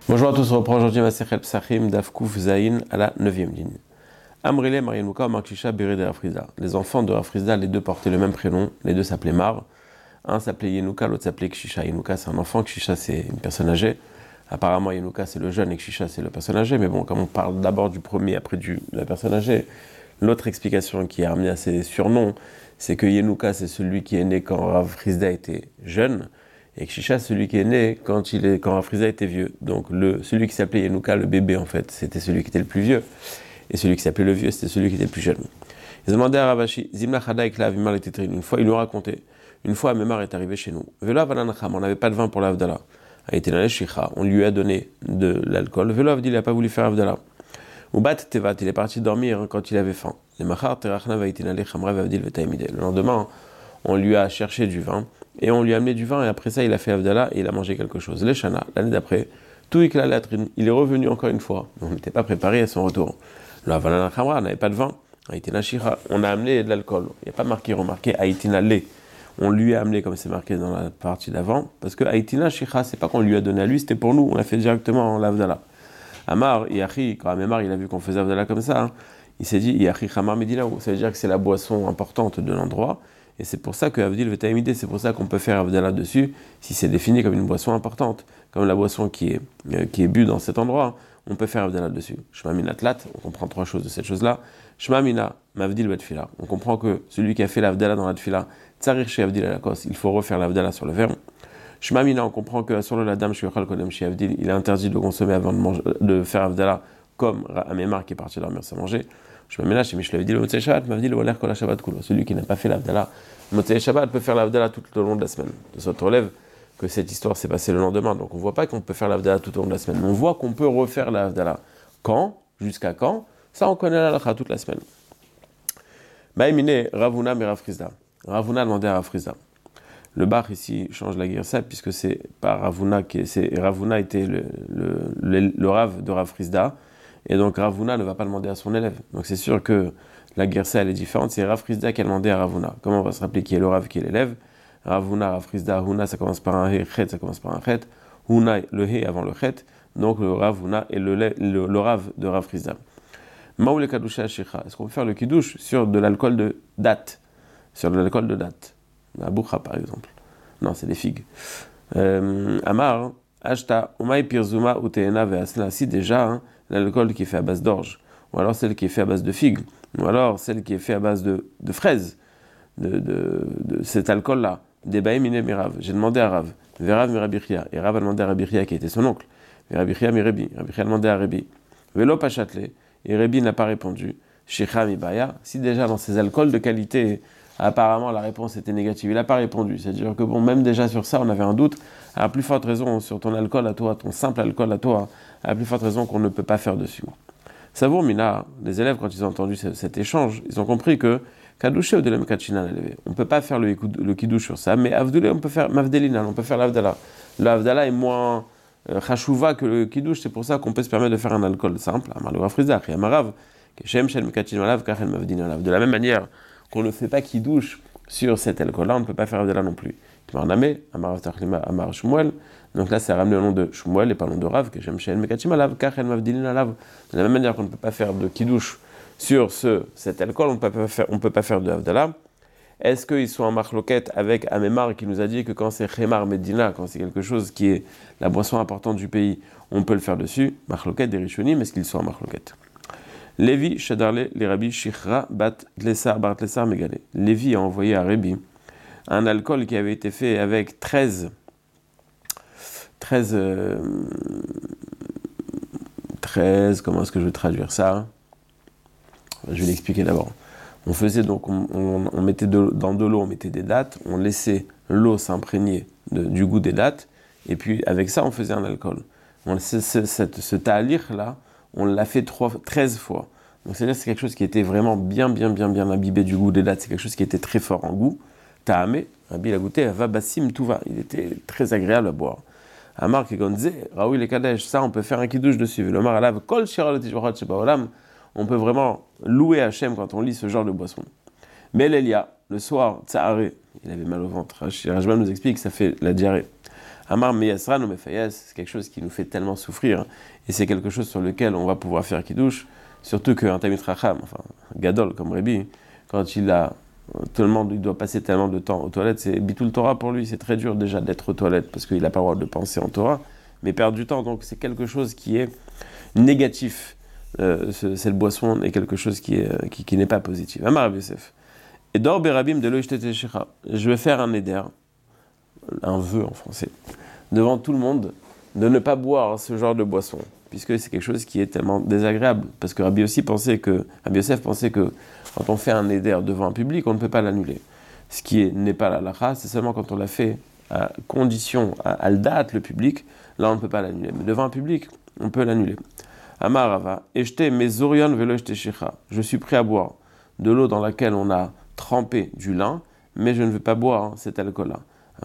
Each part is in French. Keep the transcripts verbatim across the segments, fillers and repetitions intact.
Bonjour à tous, on reprend aujourd'hui Masechet Psachim d'Afkouf Zayin à la neuvième ligne. Amrile, Marienouka, Markisha, Béré de Rafrizda. Les enfants de Rafrizda, les deux portaient le même prénom, les deux s'appelaient Mar. Un s'appelait Yenouka, l'autre s'appelait Kshisha. Yenouka c'est un enfant, Kshisha c'est une personne âgée. Apparemment Yenouka c'est le jeune et Kshisha c'est le personne âgée, mais bon, comme on parle d'abord du premier, après du, de la personne âgée, l'autre explication qui a amené à ces surnoms, c'est que Yenouka c'est celui qui est né quand Rafrizda était jeune. Et Kshisha, celui qui est né quand, il est, quand Rafrizda était vieux. Donc le, celui qui s'appelait Yenouka, le bébé en fait, c'était celui qui était le plus vieux. Et celui qui s'appelait le vieux, c'était celui qui était le plus jeune. Ils ont demandé à Ravashi, Zimna Chada et Klav Imar était une fois, il nous racontait, une fois Memar est arrivé chez nous. Velo Avalanacham, on n'avait pas de vin pour l'Avdallah. A été dans les Shicha, on lui a donné de l'alcool. Velo Avdil, il n'a pas voulu faire Avdallah. Ubat Tevat, il est parti dormir quand il avait faim. Les Machar Terachna va été allé Chamra Avdil Vetaimide. Le lendemain, on lui a cherché du vin. Et on lui a amené du vin, et après ça, il a fait Avdallah, et il a mangé quelque chose. Les Shana, l'année d'après, tout la latrine, il est revenu encore une fois. On n'était pas préparé à son retour. Le Havanana Khamra n'avait pas de vin. Haïtina Shira, on a amené de l'alcool. Il n'y a pas marqué, remarqué, Haïtina Lé. On lui a amené, comme c'est marqué dans la partie d'avant, parce que Haïtina Shira, c'est pas qu'on lui a donné à lui, c'était pour nous, on l'a fait directement en l'Avdallah. Amar, Yachi, quand Amar, il a vu qu'on faisait Avdallah comme ça, hein, il s'est dit, Yachi Khamar Medinaou, ça veut dire que c'est la boisson importante de l'endroit. Et c'est pour ça que Avdil Vetaimide, c'est pour ça qu'on peut faire Avdallah dessus, si c'est défini comme une boisson importante, comme la boisson qui est, euh, qui est bue dans cet endroit, on peut faire Avdallah dessus. Shema Mina Tlat, on comprend trois choses de cette chose-là. Shema Mina, Mavdil Betfila, on comprend que celui qui a fait l'Avdallah dans la Tfila, Tsarir chez Avdil à la Kos, il faut refaire l'Avdallah sur le verre. Shema Mina, on comprend que sur le Ladam, Shuyachal Kodem chez Avdil, il est interdit de consommer avant de, manger, de faire Avdallah, comme Amémar qui est parti dormir sans manger. Je me ménage chez Michel Avdil, Motzei Shabbat, Mavdil Oler Kol Shabbat Kulo. Celui qui n'a pas fait l'Avdallah, Motzei Shabbat peut faire l'Avdallah tout au long de la semaine. De ce relève que cette histoire s'est passée le lendemain, donc on ne voit pas qu'on peut faire l'Avdallah tout au long de la semaine. On voit qu'on peut refaire l'Avdallah. Quand? Jusqu'à quand? Ça, on connaît la halakha toute la semaine. Maïmine, Ravuna, mais Rafrizda. Ravuna demandait à Rafrizda. Le bar ici change la guirsa puisque c'est pas Ravuna qui est, c'est, Ravuna était le, le, le, le Rav de Rafrizda. Et donc Ravuna ne va pas demander à son élève. Donc c'est sûr que la guersa elle est différente. C'est Rafrizda qui a demandé à Ravuna. Comment on va se rappeler qui est le Rav, qui est l'élève? Ravuna, Rafrizda, Huna, ça commence par un He, Chet, ça commence par un Chet. Huna, le He avant le Chet. Donc le Ravuna est le, le, le Rav de Rafrizda. Maoule Kadusha Shikha. Est-ce qu'on peut faire le Kiddush sur de l'alcool de date? Sur de l'alcool de date. La Boukha par exemple. Non, c'est des figues. Euh, Amar, Ashta, Umay Pirzuma, Uteena, Veasna. Si déjà, hein, l'alcool qui est fait à base d'orge, ou alors celle qui est fait à base de figues, ou alors celle qui est fait à base de, de fraises, de, de, de cet alcool-là, des baïmine mirav. J'ai demandé à Rav, Verav mirabichia, et Rav a demandé à Rabichia qui était son oncle, Verabichia mirebi, Rabichia a demandé à Rebi, Velo pachatelé, et Rebi n'a pas répondu, Shikha mibaya, si déjà dans ces alcools de qualité, apparemment la réponse était négative, il n'a pas répondu, c'est-à-dire que bon, même déjà sur ça on avait un doute, à la plus forte raison sur ton alcool à toi, ton simple alcool à toi, à la plus forte raison qu'on ne peut pas faire dessus. Savour Mina, les élèves, quand ils ont entendu ce, cet échange, ils ont compris que Kadouché ou Delem Kachina, on ne peut pas faire le, le Kidouche sur ça, mais Avdoulé, on peut faire Mavdelina, on peut faire l'Avdallah. L'Avdallah est moins Chachouva euh, que le Kidouche, c'est pour ça qu'on peut se permettre de faire un alcool simple. De la même manière qu'on ne fait pas Kidouche sur cet alcool-là, on ne peut pas faire Avdallah non plus. Amar Shmuel. Donc là, c'est ramené au nom de Shmuel et pas au nom de Rav, que j'aime chez El Mekachim Alav, Kachel Mavdilin Alav. De la même manière qu'on ne peut pas faire de Kidouche sur ce, cet alcool, on ne peut pas faire, on peut pas faire de Avdallah. Est-ce qu'ils sont en marloquette avec Amémar qui nous a dit que quand c'est Khemar Medina, quand c'est quelque chose qui est la boisson importante du pays, on peut le faire dessus? Marloquette des Rishonim, est-ce qu'ils sont en marloquette? Lévi, Shadarle, les Rabbi, Shichra, Bat, Tlessar, Bar Tlessar, Megale. Lévi a envoyé à Rabbi un alcool qui avait été fait avec treize, treize, euh, treize, comment est-ce que je vais traduire ça? Je vais l'expliquer d'abord. On faisait donc, on, on, on mettait de, dans de l'eau, on mettait des dattes, on laissait l'eau s'imprégner de, du goût des dattes, et puis avec ça, on faisait un alcool. On, ce ce, ce, ce ta'alir-là, on l'a fait trois, treize fois. Donc c'est-à-dire que c'est quelque chose qui était vraiment bien, bien, bien, bien imbibé du goût des dattes, c'est quelque chose qui était très fort en goût. Ta'amé, Rabbi l'a goûté, va bassim tout va, il était très agréable à boire. Amar qui gonze, Raoui les Kadesh, ça on peut faire un kidouche dessus. Le Mar alav kol shirot tishvachot shebaolam, on peut vraiment louer Hachem quand on lit ce genre de boisson. Mais l'Elia, le soir, Tsaharé, il avait mal au ventre. Rajman nous explique que ça fait la diarrhée. Amar meyasran ou mefayes, c'est quelque chose qui nous fait tellement souffrir, et c'est quelque chose sur lequel on va pouvoir faire kiddush, surtout qu'un Talmid Chacham, enfin, Gadol comme Rabbi, quand il a, tout le monde il doit passer tellement de temps aux toilettes, c'est Bitul Torah pour lui, c'est très dur déjà d'être aux toilettes, parce qu'il n'a pas le droit de penser en Torah, mais perdre du temps, donc c'est quelque chose qui est négatif, euh, ce, cette boisson est quelque chose qui, est, qui, qui n'est pas positif. Amar Rabbi Yosef, et d'or berabim de lo ishtete shecha, je vais faire un éder, un vœu en français, devant tout le monde, de ne pas boire ce genre de boisson, puisque c'est quelque chose qui est tellement désagréable. Parce que Rabbi aussi pensait que, Rabbi Yosef pensait que quand on fait un éder devant un public, on ne peut pas l'annuler. Ce qui est, n'est pas la halakha, c'est seulement quand on l'a fait à condition, à, à le date, le public, là on ne peut pas l'annuler. Mais devant un public, on peut l'annuler. Amar Rava, ejte mezorion velo ejte shecha. Je suis prêt à boire de l'eau dans laquelle on a trempé du lin, mais je ne veux pas boire hein, cet alcool-là.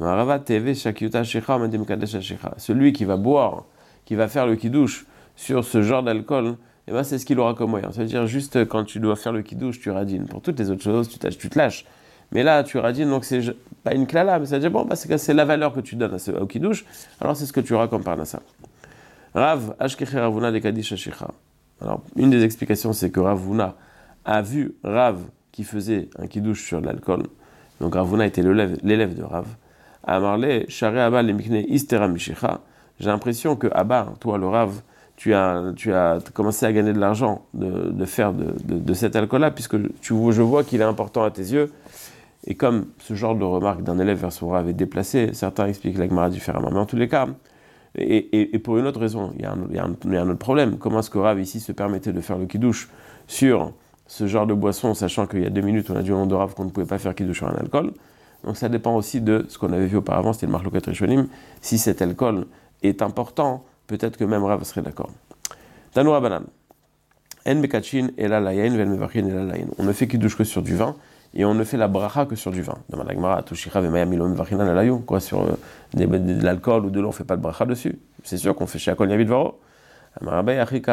Celui qui va boire, qui va faire le kiddush sur ce genre d'alcool, eh ben c'est ce qu'il aura comme moyen. C'est-à-dire juste quand tu dois faire le kiddush, tu radines. Pour toutes les autres choses, tu, tu te lâches. Mais là, tu radines, donc c'est pas une klala, mais c'est-à-dire bon, bah, c'est, c'est la valeur que tu donnes au kiddush, alors c'est ce que tu auras comme parnassa. Rav, Ashkeche Ravuna de Kadish Ashicha. Alors, une des explications, c'est que Ravuna a vu Rav qui faisait un kiddush sur l'alcool. Donc Ravuna était l'élève, l'élève de Rav. Amarle, Share Abba le Mikne Istera Mishicha. J'ai l'impression que Abba, toi le Rav, tu as, tu as commencé à gagner de l'argent de, de faire de, de, de cet alcool-là, puisque tu, je vois qu'il est important à tes yeux. Et comme ce genre de remarque d'un élève vers son Rav est déplacé, certains expliquent la Gemara différemment. Mais en tous les cas, et, et, et pour une autre raison, il y, a un, il, y a un, il y a un autre problème. Comment est-ce que Rav ici se permettait de faire le kiddush sur ce genre de boisson, sachant qu'il y a deux minutes, on a dit au nom de Rav qu'on ne pouvait pas faire kiddush sur un alcool. Donc ça dépend aussi de ce qu'on avait vu auparavant, c'était le Marloket Rishonim. Si cet alcool est important, peut-être que même Rav serait d'accord. Tanoura Banan. En bekachin ela layain vel mevachin ela layain. On ne fait kiddush que sur du vin et on ne fait la bracha que sur du vin. Demande la Gemara, Tushira vemaya milo mevachin ela layu. Quoi, sur euh, de, de, de l'alcool ou de l'eau, on ne fait pas de bracha dessus. C'est sûr qu'on fait chez Akol Yavid Varo. On ne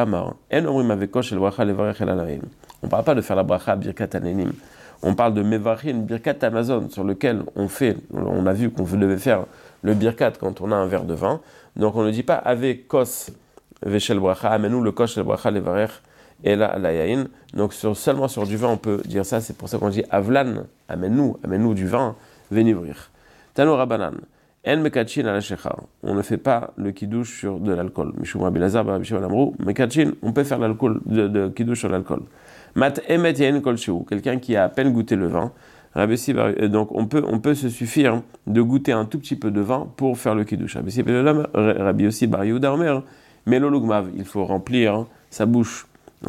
parle pas de faire la bracha birkat anenim. On parle de mevachin birkat Amazon sur lequel on fait, on a vu qu'on devait faire le birkat quand on a un verre de vin. Donc on ne dit pas avec kos veshel bracha, amenu le kos shel bracha levarech et la alayain. Donc sur, seulement sur du vin on peut dire ça. C'est pour ça qu'on dit avlan, amenu, amenu du vin, venivrir. Tano rabanan. En mekachin ala shecha. On ne fait pas le kiddush sur de l'alcool. Mishum Rabbi Lazar, Rabbi Shimon Amrou. Mekachin, on peut faire l'alcool de, de kiddush sur l'alcool. Mat emet yain kol shehu. Quelqu'un qui a à peine goûté le vin. Donc on peut, on peut se suffire de goûter un tout petit peu de vin pour faire le kiddush. Rabbi Yossi bar Yehuda Omer, melolugmav, il faut remplir sa bouche.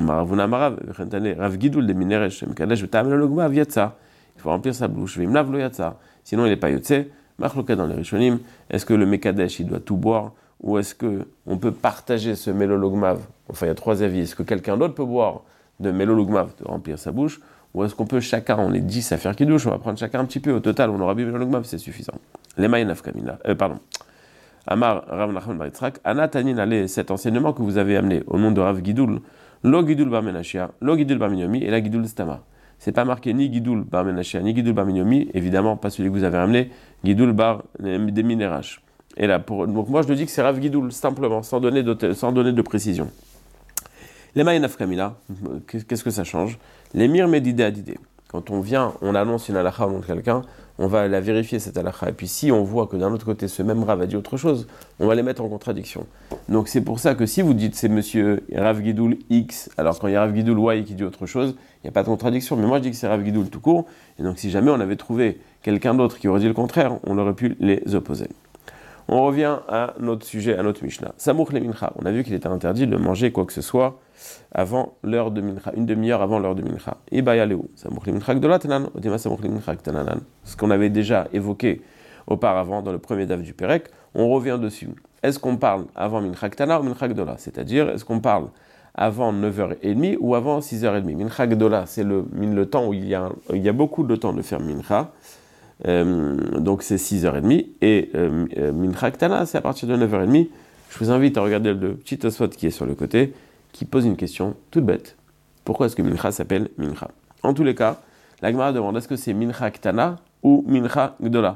Rav Gidul de Mineresh, il faut remplir sa bouche. Sinon il n'est pas yotze. Machloka dans les Rishonim, est-ce que le Mekadesh il doit tout boire ou est-ce qu'on peut partager ce melolugmav? Enfin il y a trois avis. Est-ce que quelqu'un d'autre peut boire de melolugmav, de remplir sa bouche? Ou est-ce qu'on peut chacun, on est dix à faire kiddush, on va prendre chacun un petit peu, au total, on aura bu melolugmav, c'est suffisant. Les maïnaf kamila, euh, pardon. Amar Rav Nachman bar Yitzhak, Anatanin ale, cet enseignement que vous avez amené au nom de Rav Gidul, lo Gidul bar Menashia, lo Gidul bar Minyomi, et la Gidul Stama. C'est pas marqué ni Gidul bar Menashia, ni Gidul bar Minyomi, évidemment pas celui que vous avez amené, Gidul bar des Minerash. Et là, pour, donc moi je le dis que c'est Rav Gidul, simplement, sans donner de, sans donner de précision. Les maïnaf kamila, qu'est-ce que ça change? Les mir medidé adidé. Quand on vient, on annonce une halakha au nom de quelqu'un, on va la vérifier cette halakha. Et puis si on voit que d'un autre côté, ce même Rav a dit autre chose, on va les mettre en contradiction. Donc c'est pour ça que si vous dites c'est monsieur Rav Gidul X, alors quand il y a Rav Gidul Y qui dit autre chose, il n'y a pas de contradiction. Mais moi je dis que c'est Rav Gidul tout court. Et donc si jamais on avait trouvé quelqu'un d'autre qui aurait dit le contraire, on aurait pu les opposer. On revient à notre sujet, à notre Mishnah. Samouch le mincha. On a vu qu'il était interdit de manger quoi que ce soit avant l'heure de mincha, une demi-heure avant l'heure de mincha. Ibaya leu. Samouch le mincha gdolatanan, odima samouch le mincha ktananan. Ce qu'on avait déjà évoqué auparavant dans le premier daf du Pérec, on revient dessus. Est-ce qu'on parle avant mincha ktana ou mincha gdola? C'est-à-dire, est-ce qu'on parle avant neuf heures trente ou avant six heures trente? Mincha gdola, c'est le, le temps où il y, a, il y a beaucoup de temps de faire mincha. Euh, donc c'est six heures trente et euh, euh, Mincha Ktana c'est à partir de neuf heures trente. Je vous invite à regarder le petit Tosfot qui est sur le côté qui pose une question toute bête. Pourquoi est-ce que Mincha s'appelle Mincha? En tous les cas, la Gemara demande est-ce que c'est Mincha Ktana ou Mincha Gdola?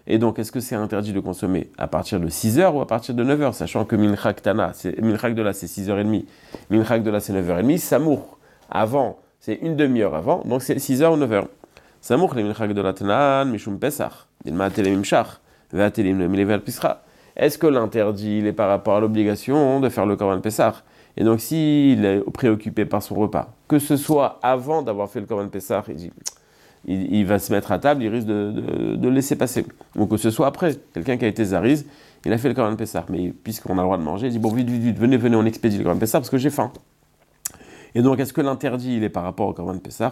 Et donc, est-ce que c'est interdit de consommer à partir de six heures ou à partir de neuf heures, sachant que Mincha Ktana, Mincha Gdola, c'est six heures trente, Mincha Gdola, c'est neuf heures trente, Samour, avant, c'est une demi-heure avant, donc c'est six heures ou neuf heures. Samour, les Mincha Gdola Tanan, Mishum Pesach, Dilma Telemim Shach, Veatelim Milevel Pisra. Est-ce que l'interdit, il est par rapport à l'obligation de faire le Korban Pesach? Et donc, s'il est préoccupé par son repas, que ce soit avant d'avoir fait le Korban Pesach, il dit. Il, il va se mettre à table, il risque de, de, de laisser passer. Ou que ce soit après, quelqu'un qui a été Zariz, il a fait le Korban Pessah, mais puisqu'on a le droit de manger, il dit bon, vite, vite, vite, venez, venez, on expédie le Korban Pessah parce que j'ai faim. Et donc, est-ce que l'interdit, il est par rapport au Korban Pessah?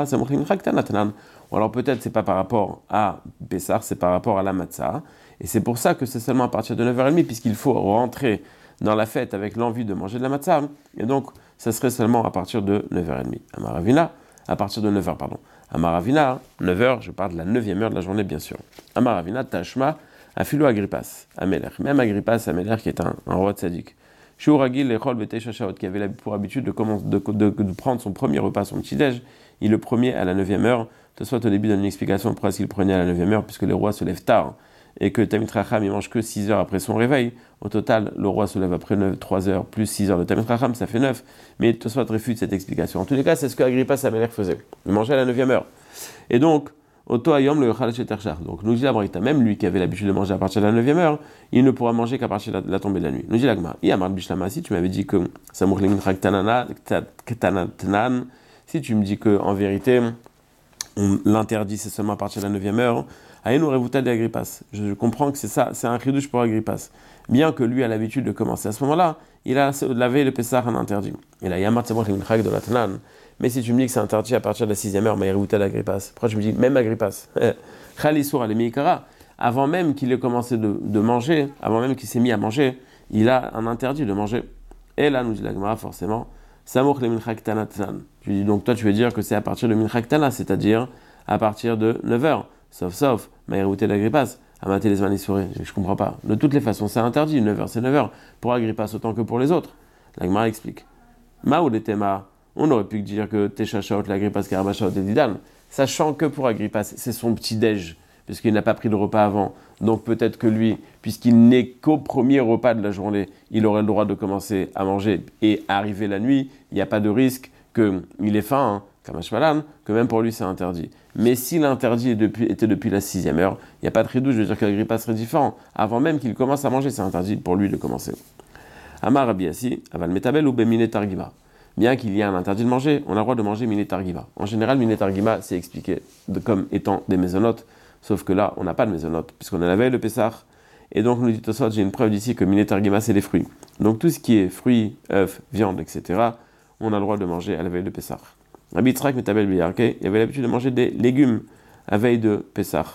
Ou alors peut-être c'est pas par rapport à Pessah, c'est par rapport à la Matzah. Et c'est pour ça que c'est seulement à partir de neuf heures trente, puisqu'il faut rentrer dans la fête avec l'envie de manger de la Matzah. Et donc, ça serait seulement à partir de neuf heures trente. Amaravina, à partir de neuf heures, pardon. Amaravina, neuf heures, je parle de la neuvième heure de la journée, bien sûr. Amaravina, Tashma, Afilo Agrippas, Améler. Même Agrippas, Améler, qui est un, un roi tzaddik. Shuragil, Lechol, Bete Shashaot, qui avait pour habitude de, de, de, de prendre son premier repas, son petit-déj, il le premier à la neuvième heure. De soit au début, donne une explication pourquoi il prenait à la neuvième heure, puisque les rois se lèvent tard, et que Tamit Racham, il mange que six heures après son réveil. Au total, le roi se lève après trois heures, plus six heures de Tamit Racham, ça fait neuf. Mais Tosfot réfute cette explication. En tous les cas, c'est ce que Agrippas Améler faisait. Il mangeait à la neuvième heure. Et donc, Oto Ayom le Yochal Sheterchar. Donc, nous dit la Braïta, même lui qui avait l'habitude de manger à partir de la neuvième heure, il ne pourra manger qu'à partir de la, la tombée de la nuit. Nous dit l'Agma, Yamar Bishlama, si tu m'avais dit que Samour Limin Ktanana, si tu me dis que en vérité, on l'interdit, c'est seulement à partir de la neuvième heure, Aïnou Revuta de Agrippas. Je comprends que c'est ça, c'est un chidouche pour Agrippas. Bien que lui a l'habitude de commencer à ce moment-là, il a la veille le Pessah un interdit. Et là, Yamar Samour Limin de la Tanan. Mais si tu me dis que c'est interdit à partir de la sixième heure, mais Revuta d'Agrippas, pourquoi tu me dis même Agrippas? Khalisour al-Meikara, avant même qu'il ait commencé de, de manger, avant même qu'il s'est mis à manger, il a un interdit de manger. Et là, nous dit la Gemara, forcément, Samour le Mincha Ktana Tnan. Tu dis donc, toi, tu veux dire que c'est à partir de Mincha Ktana, c'est-à-dire à partir de neuf heures, sauf, sauf, Maïrouté d'Agrippas, Amaté les Manissouré, je ne comprends pas. De toutes les façons, c'est interdit, neuf heures, c'est neuf heures, pour Agrippas autant que pour les autres. La Gemara explique. Maoud et Tema, on aurait pu dire que Teshachaot, l'Agrippas, Karabashaot et Didan, sachant que pour Agrippas, c'est son petit-déj, puisqu'il n'a pas pris de repas avant. Donc peut-être que lui, puisqu'il n'est qu'au premier repas de la journée, il aurait le droit de commencer à manger et arriver la nuit. Il n'y a pas de risque qu'il ait faim, hein, Kamashmalan, que même pour lui c'est interdit. Mais si l'interdit est depuis, était depuis la sixième heure, il n'y a pas de ridouche, je veux dire que l'Agrippas serait différent. Avant même qu'il commence à manger, c'est interdit pour lui de commencer. Amar Rabiasi, Aval Metabel ou Bemine Targiba. Bien qu'il y ait un interdit de manger, on a le droit de manger Miné Targiba. En général, Miné Targiba, c'est expliqué de, comme étant des mésonotes, sauf que là, on n'a pas de mésonotes, puisqu'on a la veille le Pessah. Et donc, nous dit Tosfot, j'ai une preuve d'ici que Miné Targiba, c'est les fruits. Donc, tout ce qui est fruits, œufs, viande, et cetera, on a le droit de manger à la veille de Pessah. Rabbi Yitzhak Metabel Biyarke, il avait l'habitude de manger des légumes à veille de Pessah.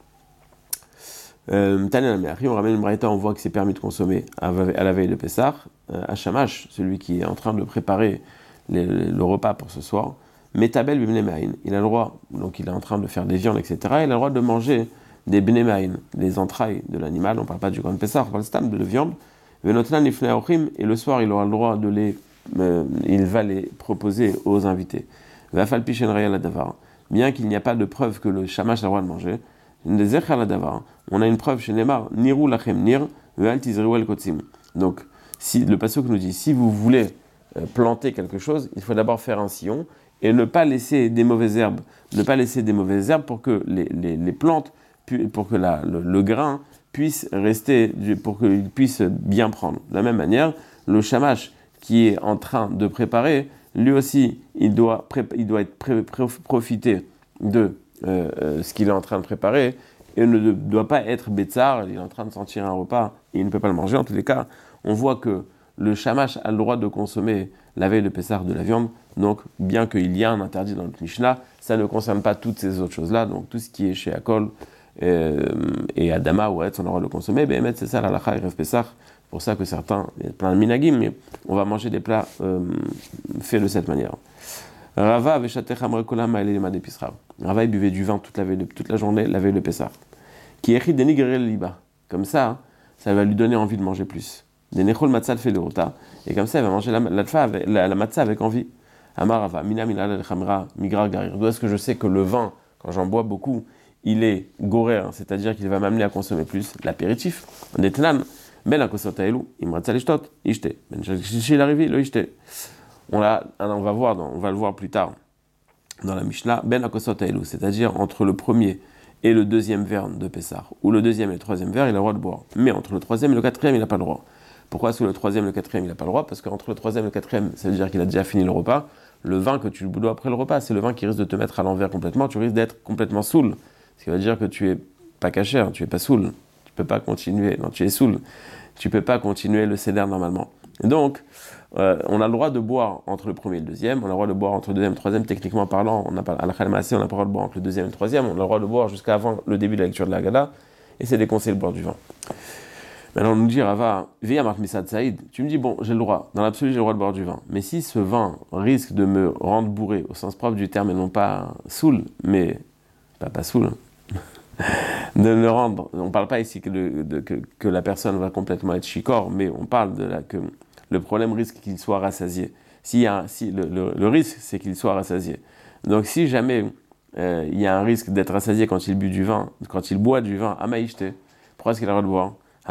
Euh, on ramène une braïta, on voit que c'est permis de consommer à, à la veille de Pessah. Euh, à Shamash, celui qui est en train de préparer les, le repas pour ce soir, Metabel b'bnei il a le droit, donc il est en train de faire des viandes, et cetera. Il a le droit de manger des bnei les entrailles de l'animal. On ne parle pas du Korban Pessah, on parle stam de la viande. Et le soir, il aura le droit de les, euh, il va les proposer aux invités. Bien qu'il n'y a pas de preuve que le Shamash a le droit de manger. On a une preuve chez Neymar, Niru lachem nir, ve'al tizriu el kotzim. Donc, si, le pasuk nous dit, si vous voulez euh, planter quelque chose, il faut d'abord faire un sillon et ne pas laisser des mauvaises herbes, ne pas laisser des mauvaises herbes pour que les, les, les plantes, pour que la, le, le grain puisse rester, pour qu'il puisse bien prendre. De la même manière, le shamash qui est en train de préparer, lui aussi, il doit, pré, il doit être pré, pré, profiter de Euh, euh, ce qu'il est en train de préparer et ne doit pas être bétsar, il est en train de sentir un repas et il ne peut pas le manger. En tous les cas, on voit que le shamash a le droit de consommer la veille de Pessah de la viande, donc bien qu'il y a un interdit dans notre Mishnah, ça ne concerne pas toutes ces autres choses-là, donc tout ce qui est chez Akol euh, et Adama ou Etz, on a le droit de le consommer, mais c'est ça la lacha et Rev Pessah, c'est pour ça que certains, il y a plein de minagim, mais on va manger des plats euh, faits de cette manière. Rava avait chaté Hamre Kolam à l'élément d'épicerie. Rava il buvait du vin toute la, veille de, toute la journée, la veille de Pessah. Qui écrit dénigrer le liba. Comme ça, ça va lui donner envie de manger plus. Dénechol matzah fait le rota. Et comme ça, il va manger la, la, la, la matzah avec envie. Amar Rava, mina mina le chamra, migra garir. D'où est-ce que je sais que le vin, quand j'en bois beaucoup, il est gorer, c'est-à-dire qu'il va m'amener à consommer plus l'apéritif, des tnan, ben la kosotaelu, il me rate les shtok, ishte, ben il arrive, le ishte. On l'a, on va voir, dans, on va le voir plus tard dans la Mishnah, ben la kosotaelu, c'est-à-dire entre le premier et le deuxième verre de Pessah, ou le deuxième et le troisième verre, il a le droit de boire. Mais entre le troisième et le quatrième, il n'a pas le droit. Pourquoi est-ce que le troisième et le quatrième, il n'a pas le droit? Parce qu'entre le troisième et le quatrième, ça veut dire qu'il a déjà fini le repas. Le vin que tu bois après le repas, c'est le vin qui risque de te mettre à l'envers complètement. Tu risques d'être complètement saoul. Ce qui veut dire que tu es pas caché, tu es pas saoul. Tu peux pas continuer. Non, tu es saoul. Tu peux pas continuer le seder normalement. Et donc, euh, on a le droit de boire entre le premier et le deuxième. On a le droit de boire entre le deuxième et le troisième. Techniquement parlant, on n'a pas à la khalmassé, on n'a pas le droit de boire entre le deuxième et le troisième. On a le droit de boire jusqu'à avant le début de la lecture de la Haggadah. Et c'est déconseillé de boire du vin. Maintenant, on nous dit, Rava, Veya Marmisad Saïd, tu me dis, bon, j'ai le droit, dans l'absolu, j'ai le droit de boire du vin. Mais si ce vin risque de me rendre bourré, au sens propre du terme, et non pas saoul, mais, pas, pas saoul, de le rendre, on ne parle pas ici que, le, de, que, que la personne va complètement être chicor, mais on parle de la, que le problème risque qu'il soit rassasié. Si, y a, si le, le, le risque, c'est qu'il soit rassasié. Donc, si jamais euh, il y a un risque d'être rassasié quand il but du vin, quand il boit du vin, amaïchte, pourquoi est-ce qu'il a le droit de boire?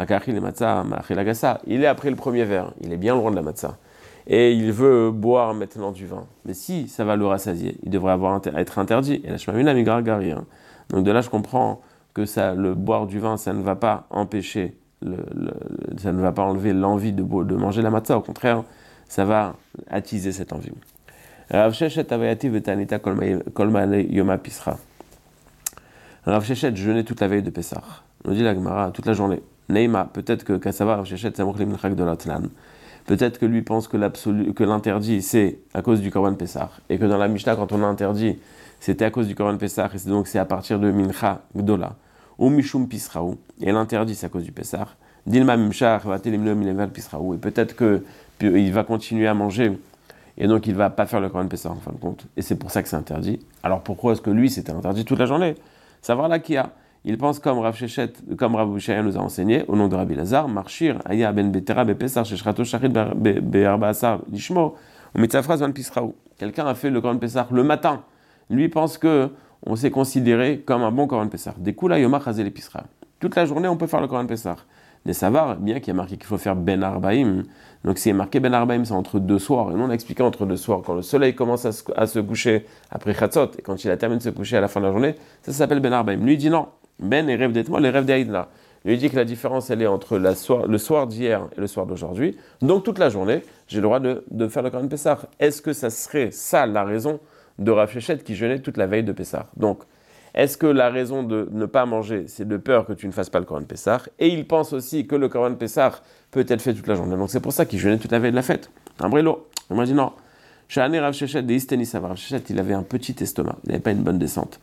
Il est après le premier verre, il est bien loin de la matzah. Et il veut boire maintenant du vin. Mais si ça va le rassasier, il devrait avoir inter- être interdit. Et là, je m'amène à migragari. Donc de là, je comprends que ça, le boire du vin, ça ne va pas empêcher, le, le, ça ne va pas enlever l'envie de, de manger la matzah. Au contraire, ça va attiser cette envie. Rav Sheshet avayati v'tanita kolma yoma pisra. Rav Sheshet jeûnait toute la veille de Pessah. On dit la Gemara toute la journée. Neima, peut-être que Kassava Rav Sheshet Samoch Limchak de l'Atlan. Peut-être que lui pense que, que l'interdit, c'est à cause du Korban Pessah. Et que dans la Mishnah, quand on a interdit, c'était à cause du Korban Pessah. Et c'est donc c'est à partir de Mincha Gdola. Ou Mishum Pisraou. Et l'interdit, c'est à cause du Pessah. Dilma Mimshach Vatelimlo Mileval Pisraou. Et peut-être qu'il va continuer à manger. Et donc il ne va pas faire le Korban Pessah en fin de compte. Et c'est pour ça que c'est interdit. Alors pourquoi est-ce que lui, c'était interdit toute la journée? Savoir là qui a. Il pense comme Rav Sheshet, comme Rav Ushaya nous a enseigné, au nom de Rabbi Lazar, Marchir, Aya ben Betera, Bepesar, Sheshrato Shachid, Be'arbaasar, Lishmo, ou Mitzafras van Pisraou. Quelqu'un a fait le Korban Pessah le matin. Lui pense que on s'est considéré comme un bon Korban Pessah. Des Kula Yoma Chazel Pisra. Toute la journée, on peut faire le Korban Pessah. Des Savar, bien qu'il y a marqué qu'il faut faire Ben Arbaïm. Donc, s'il est marqué Ben Arbaïm, c'est entre deux soirs. Et nous, on a expliqué entre deux soirs. Quand le soleil commence à se, à se coucher après Chatzot, et quand il a terminé de se coucher à la fin de la journée, ça s'appelle Ben Arbaïm. Lui, il dit non. Ben et rêve d'être les rêves d'Aïdna. Lui dit que la différence, elle est entre la soir, le soir d'hier et le soir d'aujourd'hui. Donc, toute la journée, j'ai le droit de, de faire le Korban Pessah. Est-ce que ça serait ça la raison de Rav Sheshet qui jeûnait toute la veille de Pessah? Donc, est-ce que la raison de ne pas manger, c'est de peur que tu ne fasses pas le Korban Pessah? Et il pense aussi que le Korban Pessah peut être fait toute la journée. Donc, c'est pour ça qu'il jeûnait toute la veille de la fête. Un brilo. Moi, je dis non. Shahane Rav Sheshet de Isteni Savar. Rav Sheshet, il avait un petit estomac. Il n'avait pas une bonne descente.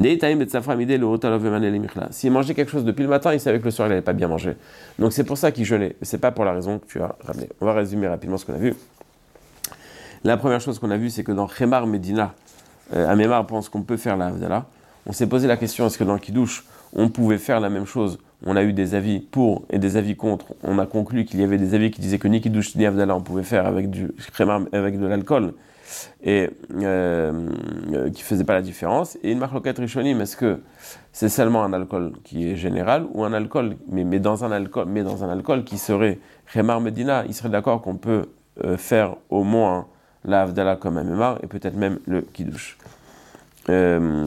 S'il mangeait quelque chose depuis le matin, il savait que le soir, il n'allait pas bien manger. Donc, c'est pour ça qu'il jeûnait. Ce n'est pas pour la raison que tu as ramené. On va résumer rapidement ce qu'on a vu. La première chose qu'on a vue, c'est que dans Khemar Medina, euh, Amémar pense qu'on peut faire la Havdalah. On s'est posé la question, est-ce que dans Kiddush, on pouvait faire la même chose? On a eu des avis pour et des avis contre. On a conclu qu'il y avait des avis qui disaient que ni Kiddush ni Havdalah, on pouvait faire avec, du Khemar, avec de l'alcool, et euh, euh, qui ne faisait pas la différence. Et une marloquette rishonim, est-ce que c'est seulement un alcool qui est général, ou un alcool, mais, mais, dans, un alcool, mais dans un alcool qui serait Khemar Medina, il serait d'accord qu'on peut euh, faire au moins la Havdalah comme Amémar, et peut-être même le Kiddush. Euh,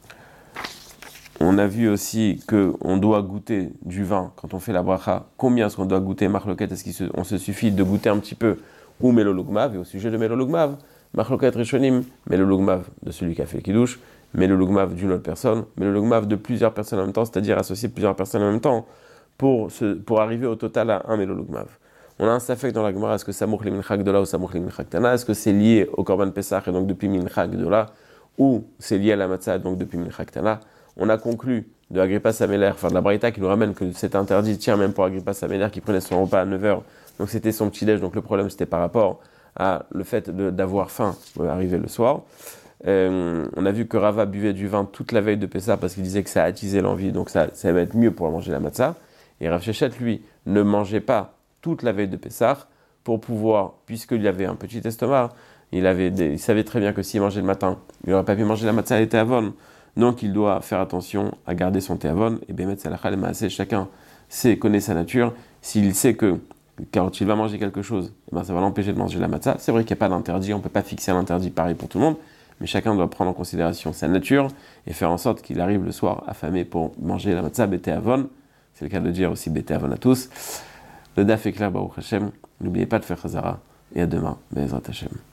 on a vu aussi qu'on doit goûter du vin quand on fait la bracha. Combien est-ce qu'on doit goûter Marloquette? Est-ce qu'on se suffit de goûter un petit peu? Ou Melolugmav? Et au sujet de Melolugmav, Marloquette Rishonim, Melolugmav de celui qui a fait le Kiddush, Melolugmav d'une autre personne, Melolugmav de plusieurs personnes en même temps, c'est-à-dire associer plusieurs personnes en même temps pour, se, pour arriver au total à un Melolugmav. On a un safek dans la Gemara, est-ce que Samoch li Mincha Gdola ou Samoch li Mincha Ktana? Est-ce que c'est lié au Korban Pessah et donc depuis Mincha Gdola, ou c'est lié à la Matzah donc depuis Mincha Ktana? On a conclu de Agrippa Saméler, enfin de la Braïta qui nous ramène que c'est interdit, tiens, même pour Agrippa Saméler qui prenait son repas à neuf heures, donc c'était son petit-déj, donc le problème c'était par rapport à le fait de, d'avoir faim, arrivé le soir. Euh, on a vu que Rava buvait du vin toute la veille de Pessah parce qu'il disait que ça attisait l'envie, donc ça, ça va être mieux pour manger la Matzah. Et Rav Sheshet, lui, ne mangeait pas toute la veille de Pessah pour pouvoir, puisqu'il avait un petit estomac, il, avait des, il savait très bien que s'il mangeait le matin, il n'aurait pas pu manger la Matzah, elle était avon. Donc il doit faire attention à garder son théavon, et bien mettre salachal et maasé, chacun sait, connaît sa nature. S'il sait que quand il va manger quelque chose, eh ben ça va l'empêcher de manger la matzah. C'est vrai qu'il n'y a pas d'interdit, on ne peut pas fixer l'interdit pareil pour tout le monde, mais chacun doit prendre en considération sa nature et faire en sorte qu'il arrive le soir affamé pour manger la matzah bété avon. C'est le cas de dire aussi bété avon à tous. Le daf est clair, Baruch Hashem. N'oubliez pas de faire Chazara et à demain, Be'ezrat Hashem.